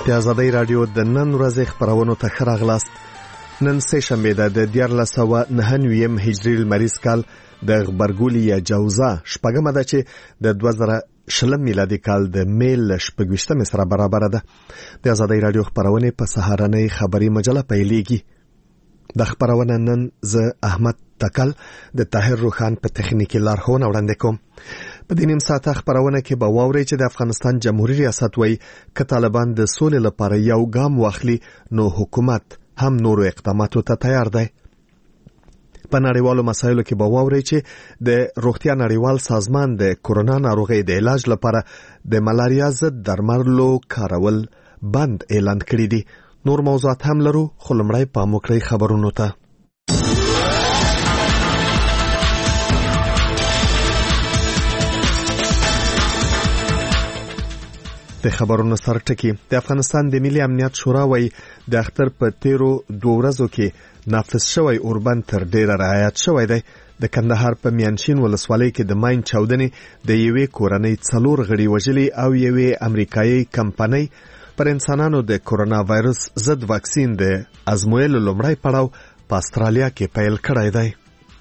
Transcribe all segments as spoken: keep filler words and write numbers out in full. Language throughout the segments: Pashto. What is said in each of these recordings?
د ازادۍ راډیو د نن ورځې خبرونو ته ښه راغلاست. نن سه شنبه ده د دیارلس سوه نهه نوي هجري لمریز کال د غبرګولي یا جوزا شپږمه ده چې د دوه زره شلم میلادي کال د میل شپږویشتمې سره برابر ده. د ازادۍ راډیو خبرونه په سهارنۍ خبري مجله پیلېږي. د خبرونه نن زه احمد تکل د طاهر روخان په تخنیکی لارښوونه وړاندې کوم. په دې نیم ساعته خبرونه کې به واورئ چې د افغانستان جمهوریت ریاست وایي که طالبان د سولې لپاره یو ګام واخلي نو حکومت هم نورو اقداماتو ته تیار دی. په نړیوالو مسایلو کې به واورئ چې د روغتیا نړیوال سازمان د کورونا ناروغۍ د علاج لپاره د ملاریا ضد درملو کارول بند اعلان کړی دی. نور موضوعات هم لرو، خو لومړی پام وکړئ خبرونو ته. د خبرونو سر ټکی. د افغانستان د ملي امنیت شورا وایي د اختر په تیرو دوه ورځو کې نافذ شوی اوربند تر ډیره رعایت شوی دی. د کندهار په میانشین ولسوالۍ کې د ماین چاودنې د یوې کورنۍ څلور غړي وژلي او یوې امریکایي کمپنۍ پر انسانانو د کورونا وایرس ضد واکسین د ازمویلو لومړی پړاو په استرالیا کې پیل کړی دی.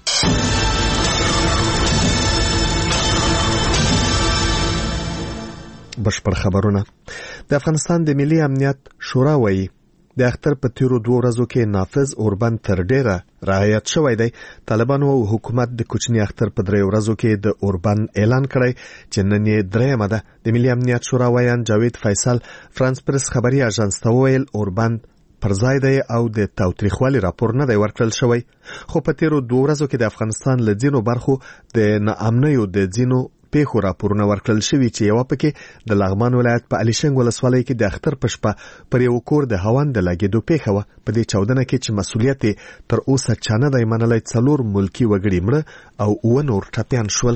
بشپړ خبرونه. د افغانستان د ملي امنیت شورا وایي د اختر په تیرو دوه ورځو کې نافذ اوربند تر ډیره رعایت شوی دی. طالبانو او حکومت د کوچني اختر په درې ورځو کې د اوربند اعلان کړی چې نن یې درېیمه ده. د ملي امنیت شورا وایان جاوید فیصل فرانس پرس خبري اژانس ته وویل اوربند پر ځای دی او د تاوتریخوالي راپور نه دی ورکړل شوی. خو په تیرو دوه ورځو کې د افغانستان له ځینو برخو د ناامنیو د ځینو پیښو راپورونه ورکړل شوي چې یو پکې د لغمان ولایت په الیشنګ ولسوالۍ کې د اختر په شپه پر یو کور د هاوند د لګېدو پیښه وه. په دې چاودنه کې چې مسؤلیت تر اوسه چا نه دی منلی، څلور ملکي وګړي مړه او اووه نور ټپیان شول.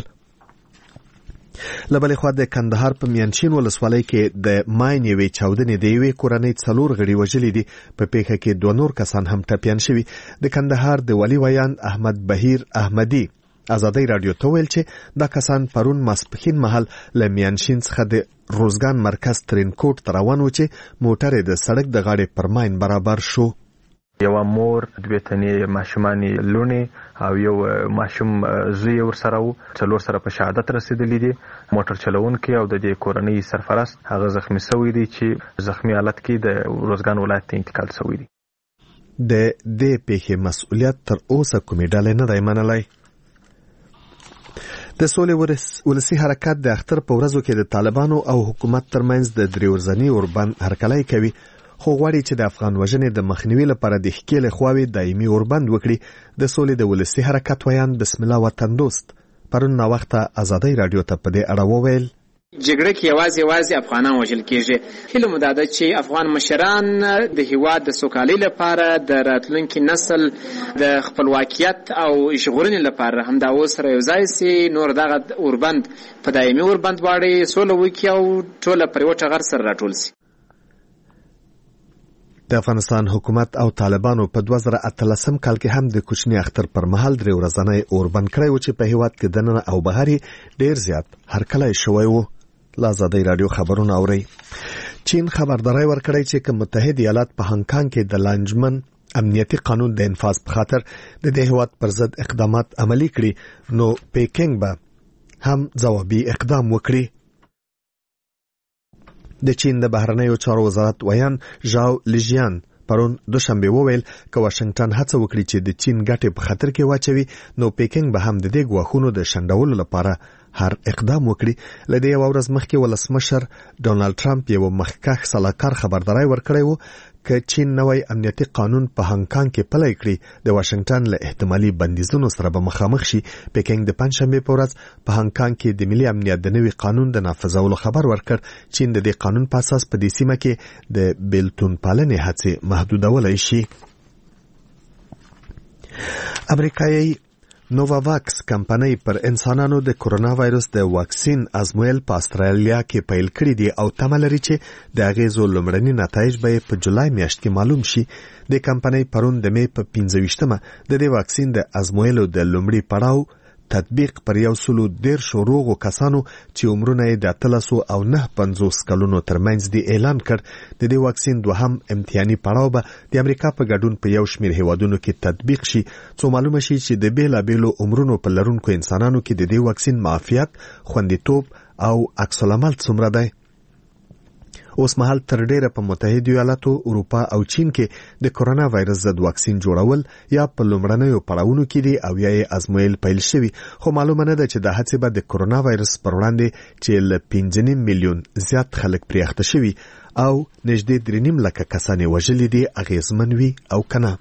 له بلې خوا د کندهار په میانشین ولسوالۍ کې د ماین یوې چاودنې د یوې کورنۍ څلور غړي وژلي دي. په پیښه کې دوه نور کسان هم ټپیان شوي. د کندهار د ولي ویان احمد بهیر احمدي ازادۍ راډیو ته ویل چې دا کسان پرون ماسپښین مهال له میانشین څخه د روزګان مرکز ترینکوټ ته روان و چې موټر یې د سړک د غاړې پر ماین برابر شو. یو مور، دوه تنې ماشومانې لونې او یو ماشوم زوی ورسره و، څلور سره په شهادت رسیدلی دي. موټر چلونکی او د دې کورنۍ سرپرست هغه زخمی شوی دی چې زخمی حالت کې د روزګان ولایت ته انتقال شوی دی. د دې پیښې مسؤلیت تر اوسه کومې ډلې نه دی منلی. د سولې ولسي حرکت د اختر په ورځو کې د طالبانو او حکومت ترمنځ د درې ورځني اوربند هرکلی کوي، خو غواړي چې د افغان وژنې د مخنیوي لپاره د ښکېلې خواوې دایمي اوربند وکړي. د سولې د ولسي حرکت ویان بسم الله وطن دوست پرون ناوخته ازادۍ راډیو ته په دې اړه وویل جګړه کې یوازې یوازې افغانان وژل کېږي. هیله مو دا ده چې افغان مشران د هیواد د سوکالۍ لپاره د راتلونکي نسل د خپلواکیت او ژغورنې لپاره همدا اوس سره یو ځای سي، نور دغه اوربند په دایمي اوربند واړي، سوله وکړي او ټوله پر یوه ټغر سره راټول سي. د افغانستان حکومت او طالبانو په دوه زره اتلسم کال کې هم د کوچني اختر پر مهال درې ورځنی اوربند کړی و چې په هیواد کې دننه او بهر ډیر زیات هرکلی شوی و. لا ازادۍ راډیو خبرونه اورئ. چین خبرداری ورکړی چې که متحد ایالات په هانګ کانګ کې د لانجمن امنیتي قانون د انفاظ په خاطر د دې هیواد پر ضد اقدامات عملي کړي نو پیکینګ به هم ځوابي اقدام وکړي. د چین د بهرنیو چارو وزارت ویان ژاو لیژیان پرون دوشنبه وویل که واشنگټن هڅه وکړي چې د چین ګټې په خطر کې واچوي نو پیکینګ به هم د دې ګواښونو د شنډولو لپاره هر اقدام وکړي. له دې یوه ورځ مخکې ولسمشر ډونالډ ټرمپ یو مخکښ سلاکار خبرداری ورکړی و که چین نوی امنیتي قانون په هانګ کانګ کې پلی کړي د واشنگټن له احتمالي بندیزونو سره به مخامخ شي. پیکینګ د پنجشنبې په ورځ په هانګ کانګ کې د ملي امنیت د نوي قانون د نافذولو خبر ورکړ. چین د دې قانون په اساس په دې سیمه کې د بیلتون پالنې هڅې محدودولی شي. امریکایي نوواواکس کمپنۍ پر انسانانو د کورونا وایرس د واکسین ازمویل په استرالیا کې پیل کړی دی او تمه لري چې د اغیزو لومړني نتایج به په جولای میاشت کې معلوم شي. د کمپنۍ پرون د می په پنځه ویشتمه د دې واکسین د ازمویلو د لومړي پړاو تطبیق پر یو سلو دیرش روغو کسانو چې عمرونه یې د اتلسو او نه پنځوس کلونو ترمنځ دی اعلان کړ. د دې واکسین دوهم امتحاني پړاو به د امریکا په ګډون په یو شمېر هیوادونو کې تطبیق شي څو معلومه شي چې د بیلابیلو عمرونو په لرونکو انسانانو کې د دې واکسین معافیت، خوندیتوب او عکس العمل څومره دی. اوس مهال تر ډیره په متحده ایالاتو، اروپا او چین کې د کورونا وایرس ضد واکسین جوړول یا په لومړنیو پړاوونو کې دي او یا یې ازمویل پیل شوي، خو معلومه نه ده چې د هڅې به د کورونا وایرس پر وړاندې چې له پنځه نیم میلیون زیات خلک پرې اخته شوي او نږدې درې نیم لکه کسان یې وژلي دي اغېزمن وي او کنه.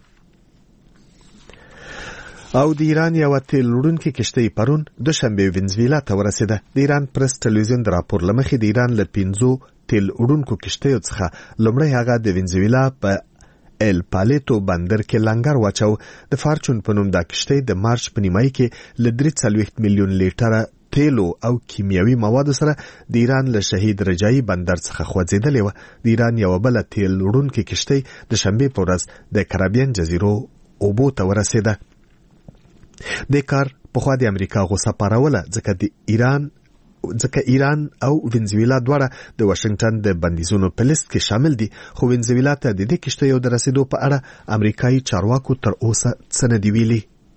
او د ایران یو تیل وړونکې کشتۍ پرون دوشنبه وینزویلا ته ورسېده. د ایران پرس ټلویزیون د راپور له مخې د ایران له پنځو تیل وړونکو کشتیو څخه لومړی هغه د وینزویلا په ایل پالیتو بندر کې لنګر واچو. د فارچون په نوم دا کشتۍ د مارچ په نیمایي کې له درې څلوېښت میلیون لیټره تیلو او کیمیاوي موادو سره د ایران له شهید رجایي بندر څخه خوځېدلې وه. د ایران یوه بله تیل وړونکې کشتۍ د شنبې په ورځ د کرابین جزیرو اوبو ته ورسېده. د کار پخوا د امریکا غوسه پاروله ځکه د ایران ځکه ایران او وینزویلا دواړه د واشنگټن د بندیزونو په لیست کې شامل دي، خو وینزویلا ته د دې کشتیو د رسیدو په اړه امریکایي چارواکو تر اوسه څه نه دي ویلي.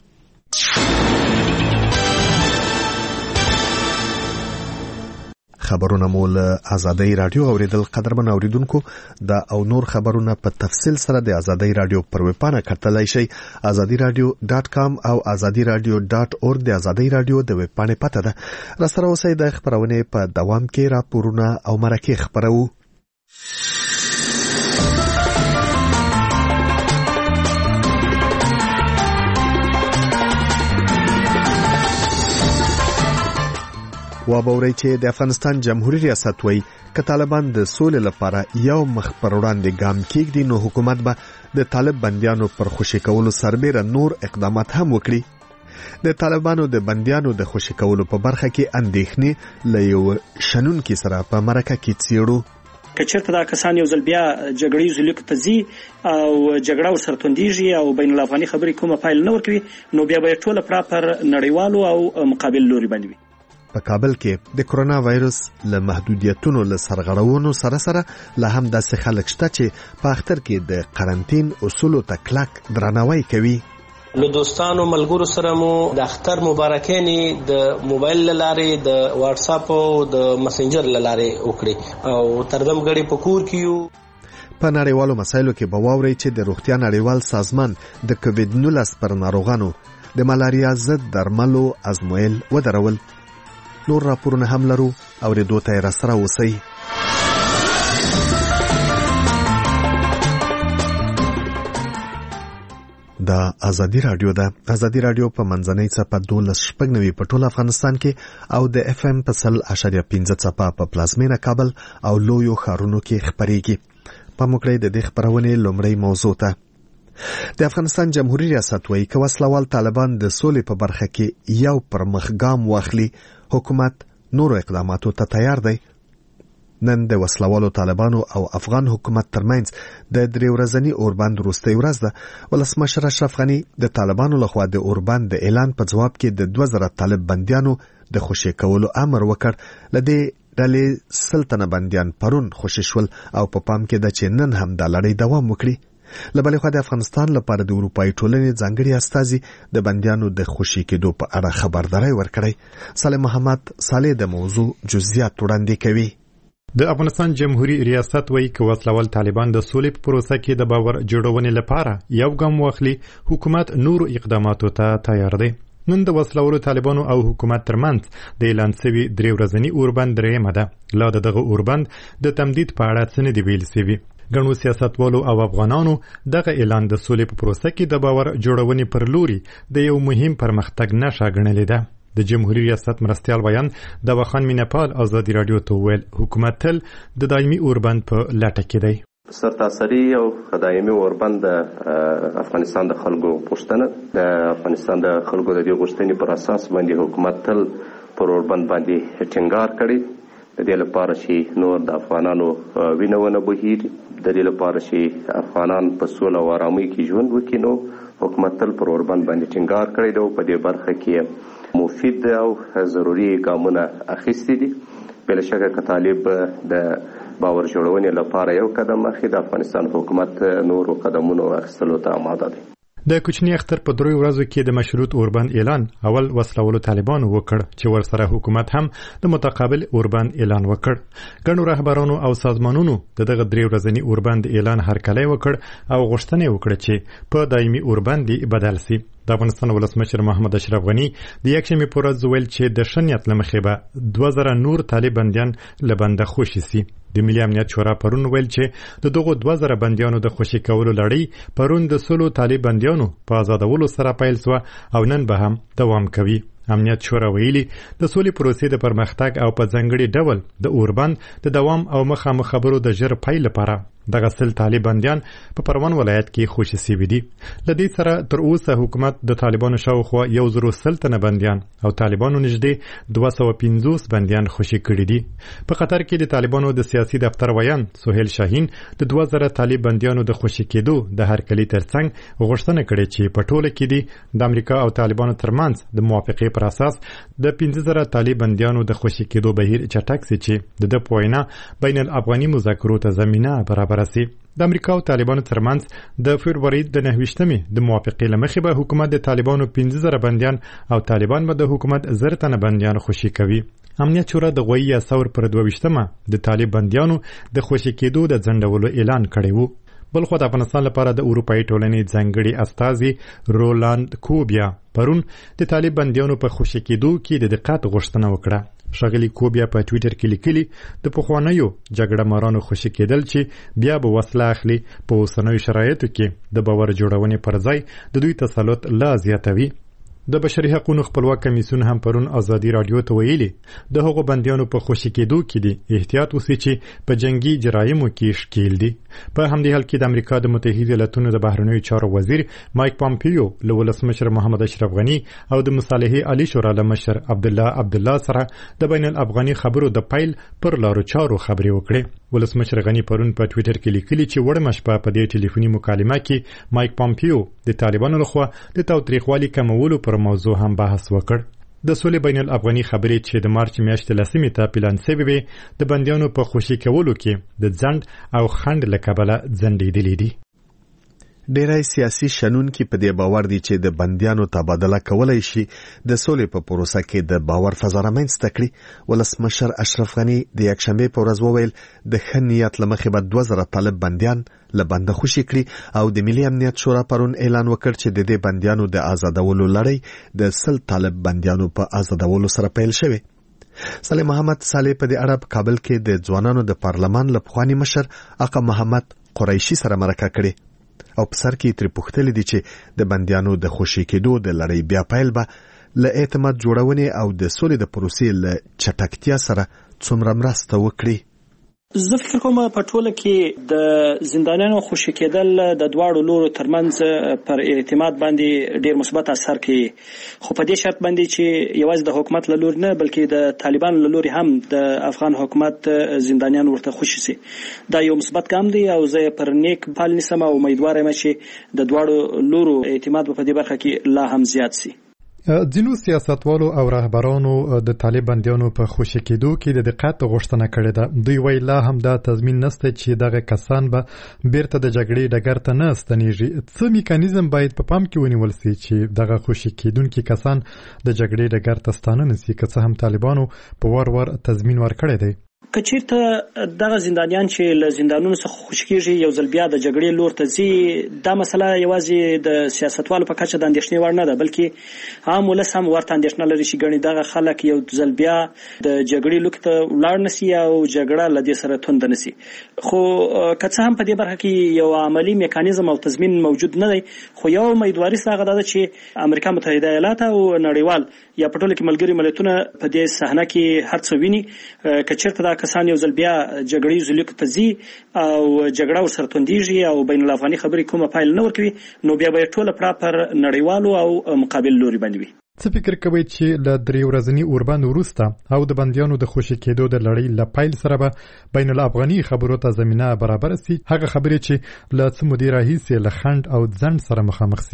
خبرونه مو له آزادۍ رادیو اوریدل. قدرمن اوریدونکو دا او نور خبرونه په تفصیل سره د آزادۍ رادیو پر ویبپاڼه کتلای شئ. آزادي رادیو ډاټ کام او آزادي رادیو ډاټ اورګ د آزادۍ رادیو د ویبپاڼې پته ده. راسره اوسئ د خبرونې په دوام کې راپورونه او مرکې خبرو. وابورئ چې د افغانستان جمهوریت ریاست وایي که طالبان د سولې لپاره یو مخ پر وړاندې ګام کېږدي نو حکومت به د طالب بندیانو پر خوشي کولو سربیره نور اقدامات هم وکړي. د طالبانو د بندیانو د خوشي کولو په برخه کې اندېښنې له یو شنونکي سره په مرکه کې څېړو. که چېرته دا کسان یو ځل بیا جګړیزو لیکو ته ځي او جګړه ورسره توندېږي او بین الافغاني خبرې کومه پایله نه ورکوي نو بیا به یې ټوله پراپر نړیوالو او مقابل لوري باندې وي. په کابل کې د کرونا وایرس له محدودیتونو له سرغړونو سره سره له هم داسې خلک شته چې په اختر کې د قرنټین اصولو ته کلک درناوی کوي. له دوستانو ملګرو سره مو د اختر مبارکانې د موبایل له لارې د واتس اپ او د مسنجر له لارې وکړي او تردم غړي په کور کې یو. په نړیوالو مسایلو کې به واورئ چې د روغتیا نړیوال سازمان د کووډ نولس پر ناروغانو د ملاریا ضد درملو ازمویل ودرول. نور راپورونه هم لرو اوریدو ته را سره اوسئ. دا آزادي رادیو ده. آزادي رادیو په منځنۍ څپه دولس شپږ نوي په ټول افغانستان کې او د اف ام په سل اشاریه پنځه څپه په پلازمینه کابل او لویو ښارونو کې خپرېږي. په موکړی د دې خبرونې لومړی موضوع ته. د افغانستان جمهوریت ریاست وایي که وسلوال طالبان د سولې په برخه کې یو پر مخ ګام واخلي حکومت نورو اقداماتو ته تیار دی. نن د وسلوالو طالبانو او افغان حکومت ترمنځ د درې ورځني اوربند وروستۍ ورځ ده. ولسمشر اشرف غني د طالبانو لخوا د اوربند د اعلان په جواب کې د دوه زره طالب بندیانو د خوشي کولو امر وکړ. لدې ډلې سلطنه بندیان پرون خوشي شول او په پام کې ده چې نن هم دا لړۍ دوام وکړي. لبلې خو د افغانستان لپاره د اروپایي ټولنې ځانګړي استازي د بندیانو د خوشي کېدو په اړه خبرداري ورکړی. صالح محمد صالح د موضوع جزئیات وړاندې کوي. د افغانستان جمهوریت ریاست وایي که وسلوال طالبان د سولې په پروسه کې د باور جوړونې لپاره یو ګام واخلي حکومت نورو اقداماتو ته تیار دی. نن د وسلوالو طالبانو او حکومت ترمنځ د اعلان شوي درې ورځني اوربند درېیمه ده. لا د دغه اوربند د تمدید په اړه څه نه دي ویل شوي. ګڼو سیاستوالو او افغانانو دغه اعلان د سولې په پروسه کې د باور جوړونې پر لوري د یو مهم پرمختګ نښه ګڼلې ده. د جمهوریت ریاست مرستیال ویان د وخان مینپال آزادي رادیو ته ویل حکومت تل د دایمي اوربند په لټه کې دی. سرتاسري او دایمي اوربند د افغانستان د خلکو پوښتنه د افغانستان د خلکو د دې غوښتنې پر اساس باندې حکومت تل پر اوربند باندې ټینګار کړی. د دې لپاره چې نور د افغانانو وینه ونه بهیږي، د دې لپاره چې افغانان په سوله او آرامۍ کې ژوند وکړي، نو حکومت تل پر اوربند باندې ټینګار کړی دی. په دې برخه کې مفید او ضروري ګامونه اخیستي دي. بل شکه که طالب د باور جوړونې لپاره یو قدم اخلي، د افغانستان حکومت نورو قدمونو اخیستلو ته آماده دی. د کوچني اختر په دریو ورځو کې د مشروط اوربند اعلان اول وسلولو طالبانو وکړ چې ورسره حکومت هم د متقابل اوربند اعلان وکړ. ګڼو رهبرانو او سازمانونو د دغه درې ورځني اوربند اعلان هرکلی وکړ او غوښتنه وکړه چې په دایمي اوربند بدل شي. د افغانستان ولسمشر محمد اشرف غنی د یکشنبې په ورځ ویل چې د ښه نیت له مخې به دوه زره نور طالب بندیان له بنده خوشي سي. د ملي امنیت شورا پرون ویل چې د دغو دوه زره بندیانو د خوشي کولو لړۍ پرون د سلو طالب بندیانو په آزادولو سره پیل سوه او نن به هم دوام کوي. امنیت شورا ویلي د سولې پروسې د پرمختګ او په ځانګړي ډول د اوربند د دوام او مخامخ خبرو د ژر پای لپاره دغه سل طالب بندیان په پروان ولایت کې خوشي سوي دي. له دې سره تر اوسه حکومت د طالبانو شاوخوا یو زرو سل تنه بندیان او طالبانو نږدې دوه سوه پنځوس بندیان خوشي کړي دي. په قطر کې د طالبانو د سیاسي دفتر ویان سهیل شاهین د دوه زره طالب بندیانو د خوشي کېدو د هرکلي ترڅنګ غوښتنه کړې چې په ټوله کې دي د امریکا او طالبانو ترمنځ د موافقې پر اساس د پنځه زره طالب بندیانو د خوشي کېدو بهیر چټک سي چې د ده په وینا بین الافغاني مذاکرو ته زمینه برابر راسي. د امریکا او طالبانو ترمنځ د فبروري د نهه ویشتمې د موافقې له مخې به حکومت د طالبانو پنځه زره بندیان او طالبان به د حکومت زر تنه بندیان خوشي کوي. امنیت شورا د غوي یا ثور پر دوه ویشتمه د طالب بندیانو د خوشي کېدو د ځنډولو اعلان کړی وو. بلخو د افغانستان لپاره د اروپایي ټولنې ځانګړي استازي رولاند کوبیا پرون د طالب بندیانو په خوشي کېدو کې د دقت غوښتنه وکړه. ښاغلي کوبیا په ټویټر کې لیکلي د پخوانیو جګړه مارانو خوشي کېدل چې بیا به وسله اخلي په اوسنیو شرایطو کې د باور جوړونې پر ځای د دوی تسلط لا زیاتوي. د بشري حقوقو خپلواک کمیسیون هم پرون ازادي رادیو ته ویلي د هغو بندیانو په خوشي کېدو کې دي احتیاط وسي چې په جنگي جرایمو کې ښکیل دي. په همدې حال کې د امریکا د متحده ایالاتونو د بهرنیو چارو وزیر مایک پامپیو له ولسمشر محمد اشرف غنی او د مصالحې عالی شورا له مشر عبدالله عبدالله سره د بین الافغاني خبرو د پیل پر لارو چارو خبرې وکړې. ولسمشر غنی پرون په ټویټر کې لیکلي چې وړمه شپه په دې ټلیفوني مکالمه کې مایک پامپیو د طالبانو لخوا د تاوتریخوالي کمولو پر موضوع هم بحث وکړ. د سولې بین الافغاني خبرې چې د مارچ میاشتې لسمې ته پلان شوې وې د بندیانو په خوشي کولو کې د ځنډ او خنډ له کبله ځنډېدلې دي. ډیری سیاسي شنونکي په دې باور دي چې د بندیانو تبادله کولای شي د سولې په پروسه کې د باور فضا رامنځته کړي. ولسمشر اشرف غنی د یکشنبې په ورځ وویل د ښه نیت له مخې به دوه زره طالب بندیان له بنده خوشي کړي او د ملي امنیت شورا پرون اعلان وکړ چې د دې بندیانو د آزادولو لړۍ د سل طالب بندیانو په آزادولو سره پیل شوی. صالح محمد صالح په دې اړه په کابل کې د ځوانانو د پارلمان له پخواني مشر آقا محمد قریشي سره مرکه کړې او په سر کې ترې پوښتلي دي چې د بندیانو د خوشي کېدو د لړۍ بیا پیل به له اعتماد جوړونې او د سولې د پروسې له چټکتیا سره څومره مرسته وکړي. زه فکر کوم په ټوله کې د زندانیانو خوشي کېدل د دواړو لورو ترمنځ پر اعتماد باندې ډیر مثبت اثر کوي، خو په دې شرط باندې چې یوازې د حکومت له لوري نه بلکې د طالبانو له لوري هم د افغان حکومت زندانیان ورته خوشي سي. دا یو مثبت ګام دی او زه پر نیک پال نسم او امیدوار یم چې د دواړو لورو اعتماد په دې برخه کې لا هم زیات سي. ځینو سیاستوالو او رهبرانو د طالب بندیانو په خوشي کېدو کې د دقت غوښتنه کړې ده. دوی وایي لا هم دا تضمین نشته چې دغه کسان به بیرته د جګړې ډګر ته نه ستنېږي. څه میکانیزم باید په پام کې ونیول سي چې دغه خوشي کېدونکي کسان د جګړې ډګر ته ستانه نه سي، که څه هم طالبانو په وار وار تضمین ورکړی دی. که چیرته دغه زندانیان چې له زندانونو څخه خوشي کېږي یو ځل بیا د جګړې لور ته ځي، دا مسله یوازې د سیاستوالو په کچه د اندېښنې وړ نه ده بلکې عام ولس هم ورته اندېښنه لري چې ګڼې دغه خلک یو ځل بیا د جګړې لور ته ولاړ نه سي او جګړه له دې سره تونده نه سي. خو که څه هم په دې برخه کې یو عملي میکانیزم او تضمین موجود نه دی، خو یو امیدواري هغه ده چې امریکا متحده ایالات او نړیوال یا په ټوله کې ملګري ملتونه په دې صحنه کې هر څه ویني. که چیرته دا کسان یو ځل بیا جګړې زلیکو ته ځي او جګړه ورسره توندېږي او بین الافغاني خبرې کومه پایله نه ورکوي، نو بیا به ټوله پړه پر نړیوالو او مقابل لوري باندې وي. څه فکر کوئ چې له درې ورځني اوربند وروسته او د بندیانو د خوشي کېدو د لړۍ له پیل سره به بین الافغاني خبرو ته زمینه برابر سي، هغه خبرې چې له څه مودې راهیسې له خنډ او ځنډ سره مخامخ سوي دي؟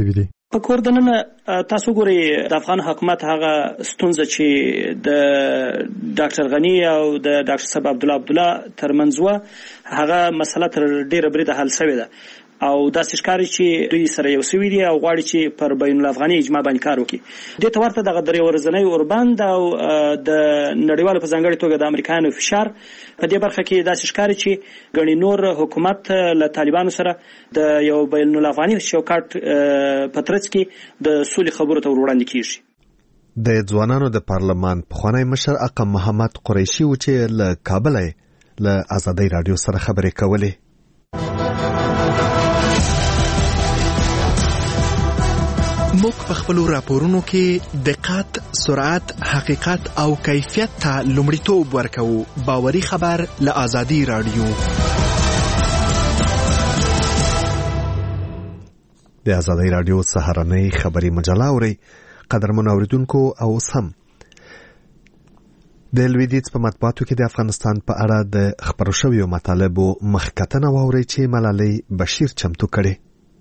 په کور دننه تاسو ګورئ د افغان حکومت هغه ستونزه چې د ډاکټر غني او د ډاکټر صاحب عبدالله عبدالله ترمنځ وه هغه مسله تر ډېره بریده حل شوې ده او داسې ښکاري چې دوی سره یو سوي دي او غواړي چې پر بین الافغاني اجماع باندې کار وکړي. دې ته ورته دغه درې ورځنی اوربند او د نړیوالو په ځانګړې توګه د امریکایانو فشار په دې برخه کې داسې ښکاري چې ګڼې نور حکومت له طالبانو سره د یو بین الافغاني چوکاټ په ترڅ کې د سولې خبرو ته وړاندې کیږي. د ځوانانو د پارلمان پخوانی مشر اقم محمد قریشي و چې له کابل له آزادۍ رادیو سره خبرې کولې. موږ په خپلو راپورونو کې دقت، سرعت، حقیقت او کیفیت ته لومړیتوب ورکوو. باوري خبر له آزادۍ رادیو. د آزادۍ رادیو سهارنۍ خبري مجله اورئ. قدرمن اوریدونکو او سم د لویدیځ په مطبوعاتو کې د افغانستان په اړه د خبرو شویو مطالبو مخکتنه واورئ چې ملالۍ بشیر چمتو کړي.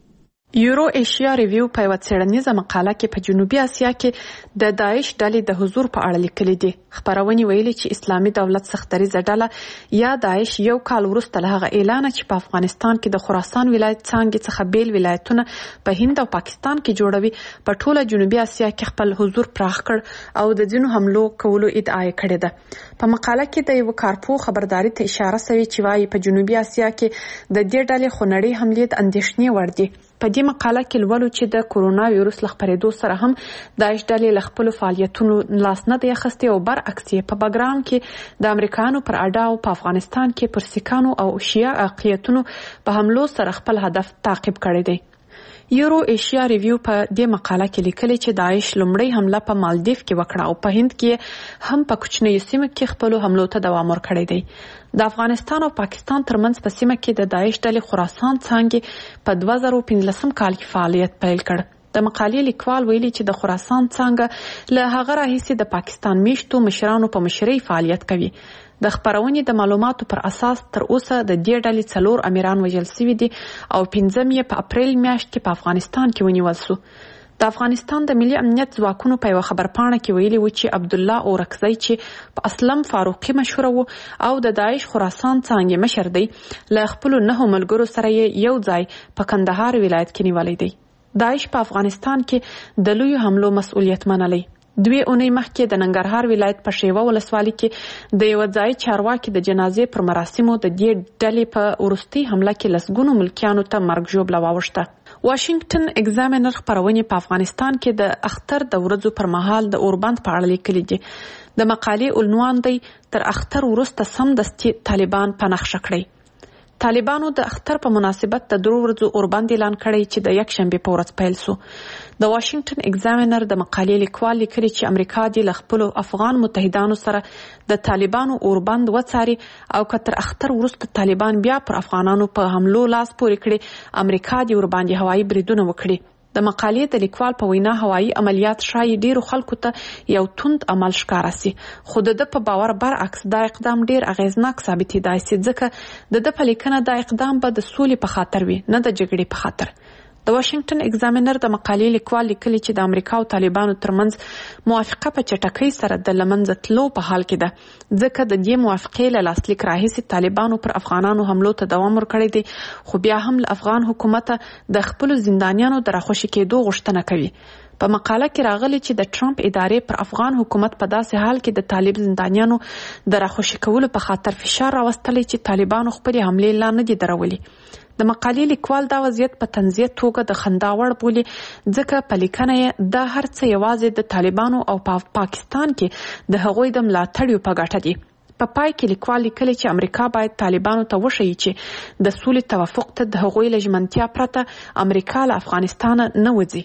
یورو ایشیا ریویو په یوه څېړنیزه مقاله کې په جنوبي اسیا کې د داعش ډلې د حضور په اړه لیکلي دي. خپرونې ویلي چې اسلامي دولت سختریزه ډله یا داعش یو کال وروسته له هغه اعلانه چې په افغانستان کې د خراسان ولایت څانګې څخه بیل ولایتونه په هند او پاکستان کې جوړوي په ټوله جنوبي اسیا کې خپل حضور پراخ کړ او د ځینو حملو کولو ادعا یې کړې ده. په مقاله کې د یو کارپو خبرداري ته اشاره شوې چې وايي په جنوبي اسیا کې د دې ډلې خونړۍ حملې د اندېښنې وړ دي. په دې مقاله کې لولو چې د کورونا وایروس له خپرېدو سره هم داعش ډلې له خپلو فعالیتونو لاس نه دی اخیستی او برعکس یې په بګراوند کې د امریکایانو پر اډه او په افغانستان کې پر سیکانو او شیعه اقلیتونو په حملو سره خپل هدف تعقیب کړی دی. یورو ایشیا ریویو په دې مقاله کې لیکلي چې داعش لومړی حمله په مالدیف کې وکړه او په هند کې هم په کوچنیو سیمو کې خپلو حملو ته دوام ورکړی دی. د افغانستان او پاکستان ترمنځ په سیمه کې د داعش ډلې خراسان څانګې په دوه زره پنځلسم کال کې فعالیت پیل کړ. د مقالې لیکوال ویلي چې د خراسان څانګه له هغه راهیسې د پاکستان میشتو مشرانو په مشرۍ فعالیت کوي. د خبرونې د معلوماتو پر اساس تر اوسه د دې ډلې څلور امیران وژل شوي دي او پنځم یې په اپریل میاشت کې په افغانستان کې ونیول شو. د افغانستان د ملي امنیت ځواکونو په یوه خبرپاڼه کې ویلي و چې عبدالله اورکزی چې په اسلم فاروقي مشهوره و او د داعش خراسان څانګې مشر دی له خپلو نهو ملګرو سره یې یو ځای په کندهار ولایت کې نیولی دی. داعش په افغانستان کې د لویو حملو مسؤلیت منلی. دوی اونۍ مخکې د ننګرهار ولایت په شیوه ولسوالۍ کې د یوه ځای چارواکي د جنازې پر مراسمو د دې ډلې په وروستۍ حمله کې لسګونو ملکیانو ته مرګ ژوبله واوښته. واشنگټن اگزامینر خپرونې په افغانستان کې د اختر د ورځو پر مهال د اوربند په اړه لیکلي دي. د مقالې عنوان دی تر اختر وروسته سمدستي طالبان په نښه کړئ. طالبانو د اختر په مناسبت د درو ورځو اوربند اعلان کړی چې د یکشنبې په ورځ پیل سو. د واشنگټن اگزامینر د مقالې لیکوال لیکلي چې امریکا دې له خپلو افغان متحدانو سره د طالبانو اوربند وڅاري او که تر اختر وروسته طالبان بیا پر افغانانو په حملو لاس پورې کړي امریکا دې ورباندې هوایي بریدونه وکړي. د مقالې د لیکوال په وینا هوایي عملیات شایي ډیرو خلکو ته یو توند عمل ښکاره سي خو د ده په باور برعکس دا اقدام ډیر اغیزناک ثابتېدای سي ځکه د ده په لیکنه دا اقدام به د سولې په خاطر وي نه د جګړې په خاطر. د واشنگټن اگزامینر د مقالې لیکوال لیکلي چې د امریکا او طالبانو ترمنځ موافقه په چټکۍ سره د لمنځه تلو په حال کې ده ځکه د دې موافقې له لاسلیک راهیسې طالبانو پر افغانانو حملو ته دوام ورکړی دی خو بیا هم له افغان حکومته د خپلو زندانیانو د راخوشي کېدو غوښتنه کوي. په مقاله کې راغلي چې د ټرمپ ادارې پر افغان حکومت په داسې حال کې د طالب زندانیانو د راخوشي کولو په خاطر فشار راوستلی چې طالبانو خپلې حملې لا نه دي درولي. د مقالې لیکوال دا وضعیت په طنزیه توګه د خندا وړ بولي ځکه په لیکنه یې دا هر څه یوازې د طالبانو او په پاکستان کې د هغوی د ملاتړیو په ګټه دي. په پای کې لیکوال لیکلي چې امریکا باید طالبانو ته وښیي چې د سولې توافق ته د هغوی له ژمنتیا پرته امریکا له افغانستانه نه وځي.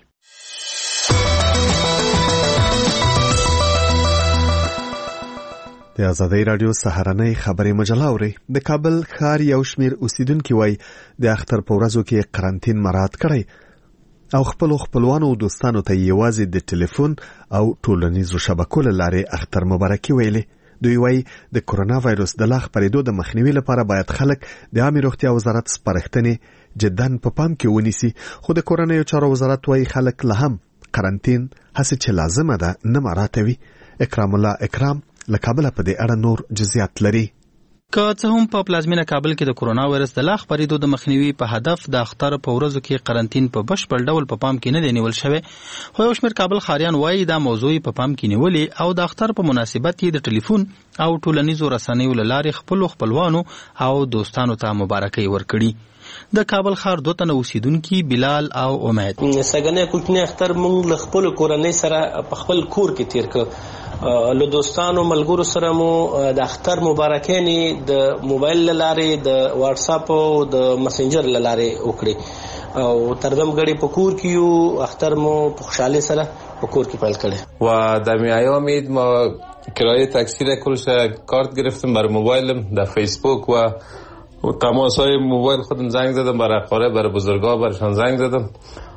د آزادۍ رادیو سهارنۍ خبري مجله اورئ. د کابل ښار یو شمیر اوسیدونکي وایي د اختر په ورځو کې قرنطین مراعات کړی او خپلو خپلوانو او دوستانو ته یوازې د ټلیفون او ټولنیزو شبکو له لارې اختر مبارکي ویلي. دوی وایي د کرونا وایروس د لا خپرېدو د مخنیوي لپاره باید خلک د عامې روغتیا وزارت سپارښتنې جداً په پام کې ونیسي، خو د کورنیو چارو وزارت وايي خلک لا هم قرنطین هڅه چې لازمه ده نه مراته وي. اکرام الله اکرام له کابل په دې اړه نور جزئیات لري. که څه هم په پلازمینه کابل کې د کرونا وایرس د لا خپرېدو د مخنیوي په هدف د اختر په ورځو کې قرنطین په بشپړ ډول په پام کې نه دی نیول شوی، خو یو شمېر کابل ښاریان وایي دا موضوع په پام کې نیولې او د اختر په مناسبت یې د ټلیفون او ټولنیزو رسنیو له لارې خپلو خپلوانو او دوستانو ته مبارکۍ ورکړي. د کابل ښار دوه تنه اوسیدونکي بلال او امید سګنې کوچنی اختر موږ له خپل کورنۍ سره په خپل کور کې تیر کړ. له دوستانو ملګرو سره مو د اختر مبارکۍ د موبایل له لارې د واتس اپ او د مسنجر له لارې وکړي او تردم غړي په کور کې یو اختر مو په خوشحالي سره په کور کې پیل کړي. و در ایام عید ما کرایه تاکسی را کلش کارت گرفتم بر موبایلم در فیسبوک و و تماسای موبایل خودم زنگ زدم، برای اقارب برای بزرگا برشان زنگ زدم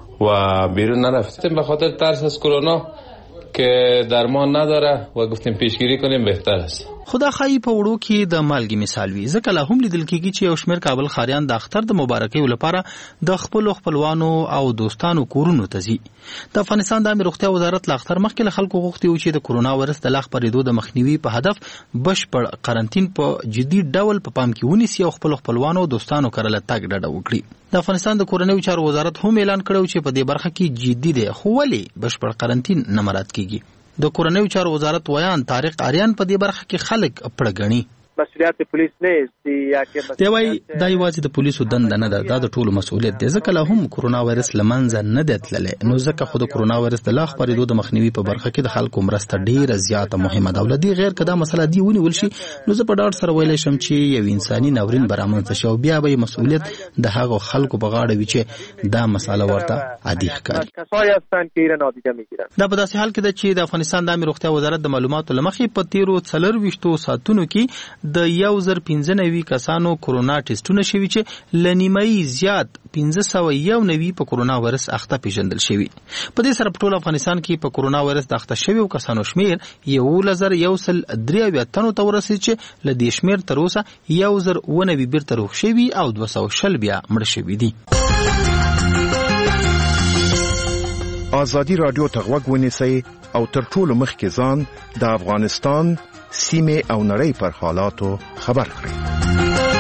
و بیرون نرفتیم به خاطر ترس از کرونا که درمان نداره و گفتیم پیشگیری کنیم بهتر است. خدا خای په وړو کې د مالګي مثال وی، ځکه لا هم لیدل کېږي چې یو شمېر کابل ښاریان د اختر د مبارکۍ لپاره د خپلو خپلوانو او دوستانو کورونو ته ځي. د افغانستان د عامه روغتیا وزارت له اختر مخکې له خلکو غوښتي و چې د کرونا وایرس د لا خپرېدو د مخنیوي په هدف بشپړ قرنطین په جدي ډول په پام کې ونیسي او خپلو خپلوانو او دوستانو کره له تګ ډډه وکړي. د افغانستان د کورنیو چارو وزارت هم اعلان کړی چې په دې برخه کې جدي دی، خو ولې بشپړ قرنطین نه مراعات کیږي؟ د کورنیو چارو وزارت ویان طارق آریان په دې برخه کې خلک پړه ګڼي. مسؤلیت پولیس نه است یا کې دی وای دا یوازې د پولیسو دنده نه ده، دا د ټولو مسؤلیت دی، ځکه لا هم کرونا وایرس لمنځه نه دی تللی. نو ځکه خو د کرونا وایرس د لا خپرېدو د مخنیوي په برخه کې د خلکو مرسته ډیره زیاته مهمه ده. ولدي غیر کدا مسله دی ونیول شي نو زه په ډاډ سره ویلی شم چې یو انساني ناورین برامنځته شي او بیا به مسؤلیت د هغو خلکو په غاړه وي چې دا مسله ورته عادي ښکاري. دا په داسې حال کې ده چې د افغانستان د عامه روغتیا وزارت د معلوماتو له مخې په تیرو څلرویشتو ساعتونو کې د یو زر پنځه نوي کسانو کرونا ټیسټونه شوي چې له نیمایي زیات پنځه سوه یو نوي په کرونا وایرس اخته پیژندل شوي. په دې سره په ټول افغانستان کې په کرونا وایرس د اخته شویو کسانو شمیر یولس زره یو سل درې اویا تنو ته ورسېد چې له دې شمیر تر اوسه یو زر اووه نوي بیرته روغ شوي او دوه سوه شل بیا مړه شوي دي. ازادي راډیو ته غوږ ونیسئ او تر ټولو مخکې ځان د افغانستان سیمه او نړۍ پر حالاتو خبر کړئ.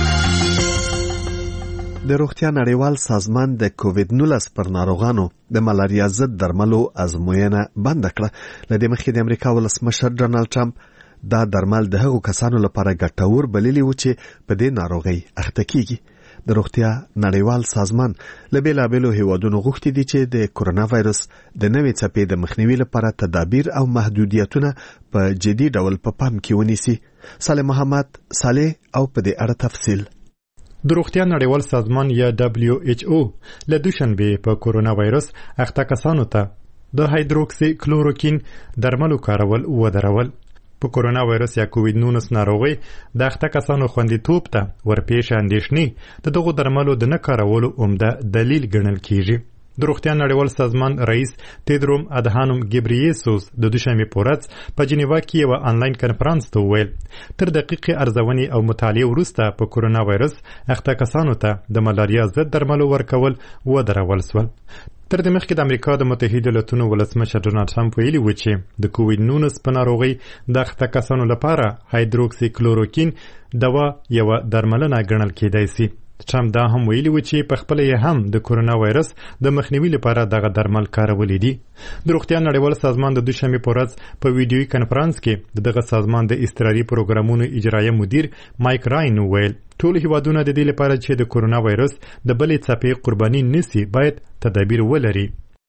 د روغتیا نړیوال سازمان د کووید نولس پر ناروغانو د ملاریا ضد درملو ازموینه بند کړه. لدې مخکې د امریکا ولسمشر ډونالد ټرمپ دا درمل د هغو کسانو لپاره ګټور بللي و چې په دې ناروغۍ اخته کیږي. د روغتیا نړیوال سازمان له بېلابېلو هیوادونو غوښتي دي چې د کرونا وایرس د نوې څپې د مخنیوي لپاره تدابیر او محدودیتونه په جدي ډول په پام کې ونیسي. صالح محمد صالح او په دې اړه تفصیل. د روغتیا نړیوال سازمان یا دبلیو ایچ او له دوشنبه په کرونا وایرس اخته کسانو ته د هایدروکسی کلوروکین درملو کارول ودرول. په کرونا وایرس یا کووید نولس ناروغي د اخته کسانو خوندیتوب ته ورپېښ اندېښنې د دغو درملو د نه کارولو عمده دلیل ګڼل کیږي. د روغتیا نړیوال سازمان رئیس تیدروم ادهانوم ګبرییسوس د دوشنبه په ورځ په جنیوا کې یو آنلاین کنفرانس ته وویل تر دقیقې ارزونې او مطالعې وروسته په کرونا وایرس اخته کسانو ته د ملاریا ضد درملو ورکول ودرول شول. تر دې مخکې د امریکا د متحده ایالاتونو ولسمشر ډونالد ټرمپ ویلي و چې د کووید نولس په ناروغۍ د اخته کسانو لپاره هایدروکسی کلوروکین دوا یوه درملنه ګڼل کېدای شي. ټرمپ دا هم ویلي و چې په خپله یې هم د کرونا وایرس د مخنیوي لپاره دغه درمل کارولي دي. د روغتیا نړیوال سازمان د دوشنبې په ورځ په ویډیوي کنفرانس کې د دغه سازمان د اضطراري پروګرامونو اجرایه مدیر مایک راین وویل ټول هیوادونه د دې لپاره چې د کرونا وایرس د بلې څپې قرباني نشي باید تدابیر ولري.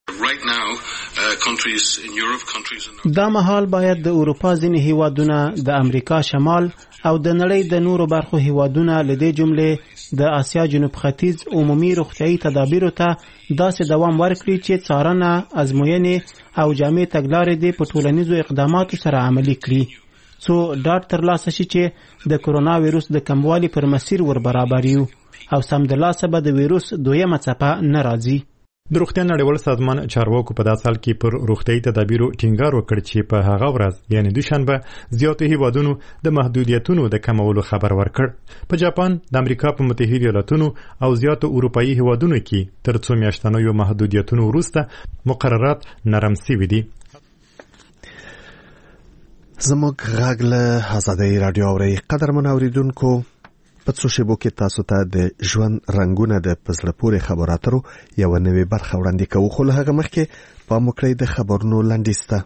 دا مهال باید د اروپا ځینې هیوادونه د امریکا شمال او د نړۍ د نورو برخو هیوادونه له دې جملې د آسیا جنوب ختیځ عمومي روغتیايي تدابیرو ته داسې دوام ورکړي چې څارنه، ازموینې او جامع تګلارې دې په ټولنیزو اقداماتو سره عملي کړي څو ډاډ ترلاسه شي چې د کرونا ویروس د کموالي پر مسیر ور برابر یو او سمدلاسه به د ویروس دویمه څپه نه راځي. د روغتیا نړیوال سازمان چارواکو په داسې حال کې پر روغتیايي تدابیرو ټینګار وکړ چې په هغه ورځ یعنی دوشنبه زیاتو هیوادونو د محدودیتونو د کمولو خبر ورکړ. په جاپان، د امریکا په متحده ایالاتونو او زیاتو اروپایي هیوادونو کې تر څو میاشتنیو محدودیتونو وروسته مقررات نرم شوي دي. زموږ غږ له آزادۍ راډیو اورئ. قدرمن اوریدونکو، په څو شیبو کې تاسو ته د ژوند رنګونه د پزړه پورې خبرو اترو یوه نوې برخه وړاندې کوو، خو له هغه مخکې پام وکړئ د خبرونو لنډیز ته.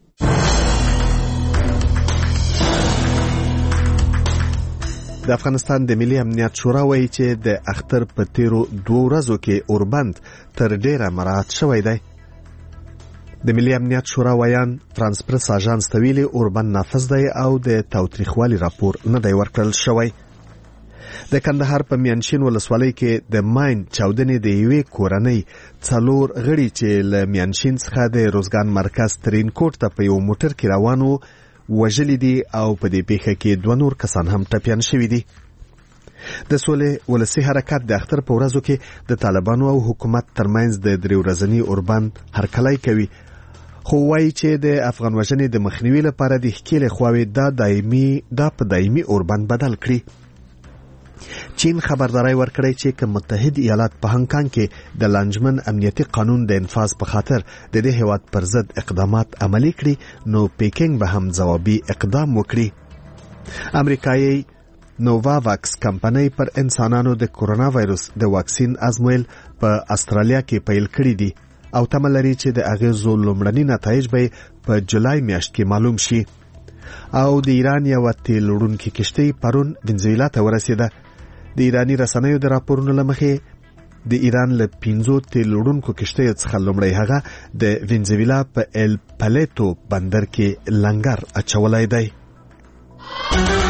د افغانستان د ملي امنیت شورا وایي چې د اختر په تیرو دوو ورځو کې اوربند تر ډیره مراعات شوی دی. د ملي امنیت شورا ویان فرانس پرس اژانس ته ویلي اوربند نافذ دی او د تاوتریخوالي راپور نه دی ورکړل شوی. د کندهار په میانشین ولسوالۍ کې د ماین چاودنې د یوې کورنۍ څلور غړي چې له میانشین څخه د روزګان مرکز ترین کوټ ته په یو موټر کې روان وو وژلي دي او په دې پیښه کې دوه نور کسان هم ټپیان شوي دي. د سولې ولسي حرکت د اختر په ورځو کې د طالبانو او حکومت ترمنځ د درې ورځني اوربند هرکلی کوي، خو وایي چې د افغان وژنې د مخنیوي لپاره د ښکېلې خواوې دا دایمي دا په دایمي اوربند بدل کړي. چین خبرداري ورکړی چې که متحد ایالات په هانګ کانګ کې د لانجمن امنیتي قانون د انفاذ په خاطر د دې هیواد پر ضد اقدامات عملي کړي نو پیکینګ به هم ځوابي اقدام وکړي. امریکایي نوواواکس کمپنۍ پر انسانانو د کورونا وایرس د واکسین ازمویل په استرالیا کې پیل کړی دي او تمه لري چې د اغیزو لومړني نتایج به په جولای میاشت کې معلوم شي. او د ایران یو تیل وړونکې کشتۍ پرون وینزویلا ته ورسېده. د ایرانی رسنیو د راپورونو له مخې د ایران له پنځو تیل وړونکو کشتیو څخه لومړی هغه د وینزویلا په ال پلیتو بندر کې لنګر اچولی دی.